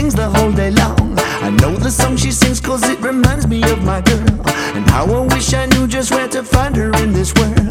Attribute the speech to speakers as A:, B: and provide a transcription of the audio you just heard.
A: sings the whole day long. I know the song she sings cause it reminds me of my girl, and how I wish I knew just where to find her in this world.